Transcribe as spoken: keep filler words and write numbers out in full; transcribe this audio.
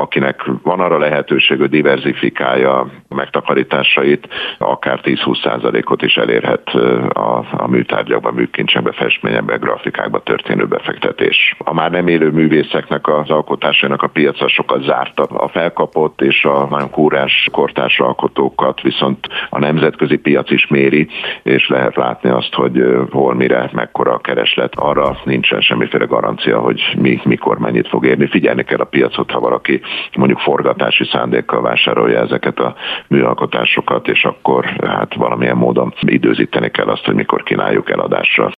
akinek van arra lehetőség, hogy diverzifikálja a megtakarításait, akár tíz-húsz százalékot is elérhet a, a műtárgyakban, műkincsekbe, festményekbe, grafikákba történő befektetés. A már nem élő művészeknek az alkotásainak a piaca sokat zárta. A felkapott és a nagyon kúrás kortárs alkotókat viszont a nemzetközi piac is méri, és lehet látni azt, hogy hol, mire, mekkora a kereslet. Arra nincsen semmiféle garancia, hogy mi, mikor mennyit fog érni. Figyelni kell a piacot, ha valaki mondjuk forgatási szándékkal vásárolja ezeket a műalkotásokat, és akkor hát valamilyen módon időzíteni kell azt, hogy mikor kínáljuk eladásra.